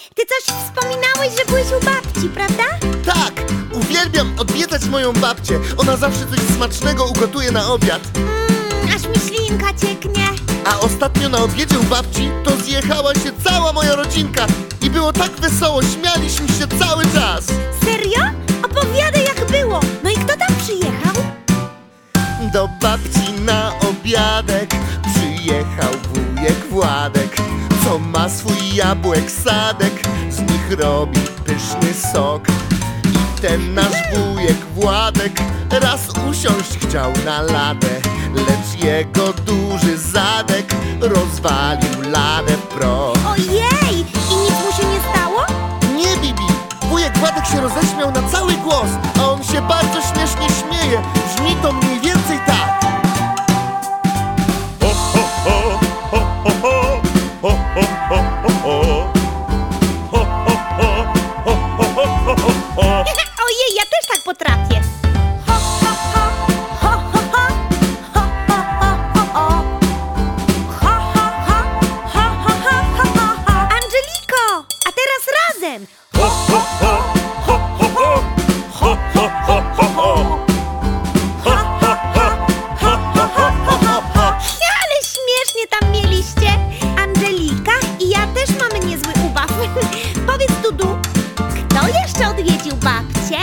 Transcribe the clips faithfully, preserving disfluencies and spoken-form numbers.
ty coś wspominałeś, że byłeś u babci, prawda? Tak, uwielbiam odwiedzać moją babcię. Ona zawsze coś smacznego ugotuje na obiad. Mmm, aż mi ślinka cieknie. A ostatnio na obiedzie u babci to zjechała się cała moja rodzinka. I było tak wesoło, śmialiśmy się cały czas. Serio? Opowiadaj, jak było. No i kto tam przyjechał? Do babci na obiadek przyjechał wujek Władek, co ma swój jabłek sadek, z nich robi pyszny sok. I ten nasz wujek Władek raz usiąść chciał na ladę, lecz jego duży zadek rozwalił ladę w proch. Ojej! I nic mu się nie stało? Nie, Bibi! Wujek Władek się roześmiał na cały głos, a on się bardzo śmiesznie śmieje. Brzmi to mniej więcej tak. Ojej, ja też tak potrafię. Ho, ho, ho, ho, ho, ho, ho, ho, ho, ho. Ho, ho, ho, ho, ho, ho, ho, ho. Angeliko, a teraz razem. Ho, ho, ho, ho, ho, ho. Ho, ho, ho, ho, ho. Ho, ho, ho, ho, ho, ho, ho, ho. Ale śmiesznie tam mieliście. Angelika i ja też mamy niezły ubaw. Powiedz, Dudu, kto jeszcze odwiedził babcię?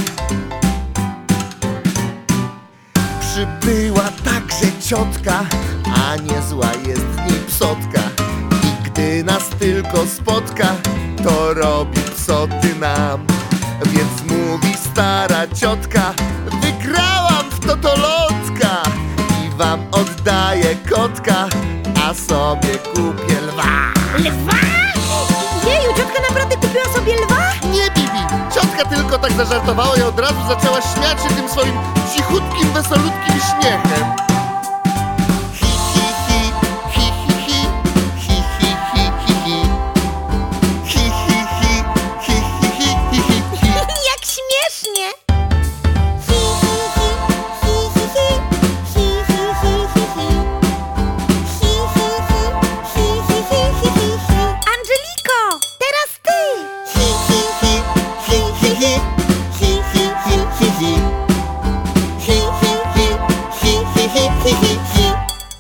Przybyła także ciotka, a niezła jest w niej psotka. I gdy nas tylko spotka, to robi psoty nam. Więc mówi stara ciotka: wygrałam w totolotka i wam oddaję kotka, a sobie kupię lwa. Lwa? Jeju, ciotka naprawdę kupiła sobie lwa? Nie, Bibi! Ciotka tylko tak zażartowała i od razu zaczęła śmiać się tym swoim cichutkim, wesolutkim śmiechem. Hi, hi, hi, hi, hi, hi, hi, hi, hi, hi, hi. Hi, hi, hi, hi, hi, hi, hi, hi, hi. Jak śmiesznie! Hi, hi, hi, hi, hi, hi, hi, hi, hi, hi, hi. Hi, hi, hi, hi, hi, hi, hi, hi, hi. Angeliko, teraz ty! Hi, hi, hi, hi, hi, hi, hi, hi, hi, hi, hi. Hi, hi, hi, hi, hi, hi, hi, hi, hi.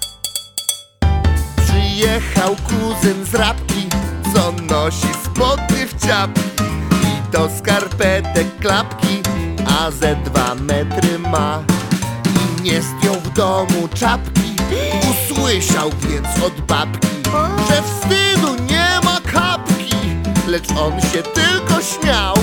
Przyjechał kuzyn z Rabki, co nosi spodnie w ciapki i do skarpetek klapki, a ze dwa metry ma. I nie zdjął w domu czapki, usłyszał więc od babki, że wstydu nie ma kapki, lecz on się tylko śmiał.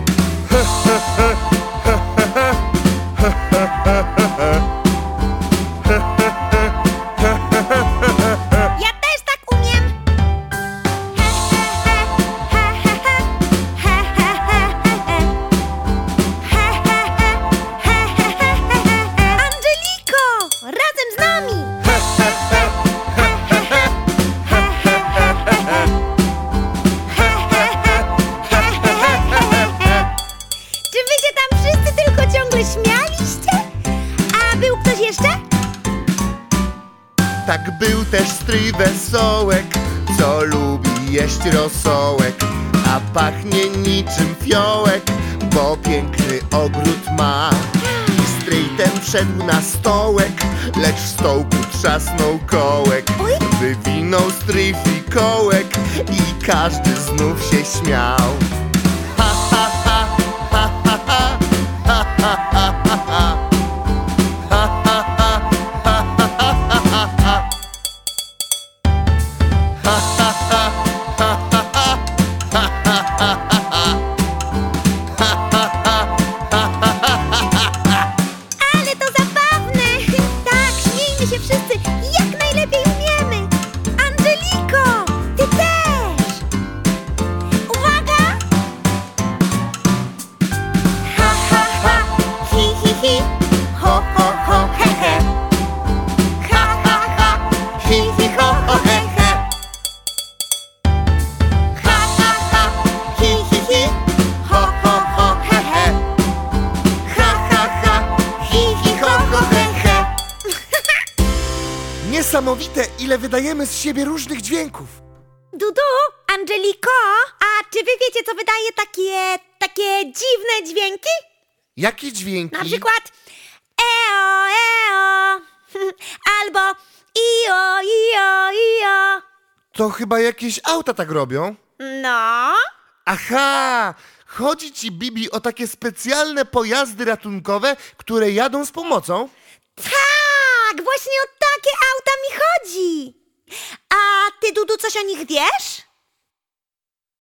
Ja też tak umiem! He, he, he, he, he, he, he, he, he. He, he, he, he, he, he, he, he. Angeliko, razem z nami! He, he, he, he, he, he, he, he, he, he. He, he, he, he, he, he, he, he. Czy wy się tam wszyscy tylko ciągle śmialiście? A był ktoś jeszcze? Tak był też stryj Wesołek, co lubi jeść rosołek, a pachnie niczym fiołek, bo piękny ogród ma. I stryj ten wszedł na stołek, lecz w stołku trzasnął kołek. Oj. Wywinął stryj fikołek i każdy znów się śmiał. Ha, ha, ha, ha, ha, ha, ha, ha, ha, ha, ha. Ale to zabawne! Tak, śmiejmy się wszyscy jak najlepiej umiemy! Angeliko, ty też! Uwaga! Ha, ha, ha! Hi, hi, hi! Ho, ho, ho, he, he! Ha, ha, ha! Hi, hi, ho, ho, he, he! Ha, ha, ha! Hi, hi, hi! Ho, ho, ho, he, he! Ha, ha, ha! Hi, hi, ho, ho, he, he! Niesamowite, ile wydajemy z siebie różnych dźwięków. Dudu, Angeliko, a czy wy wiecie, co wydaje takie, takie dziwne dźwięki? Jakie dźwięki? Na przykład eo, eo, albo io, io, io. To chyba jakieś auta tak robią. No, Aha! Chodzi ci, Bibi, o takie specjalne pojazdy ratunkowe, które jadą z pomocą? tak, właśnie o takie auta mi chodzi. A ty, Dudu, coś o nich wiesz?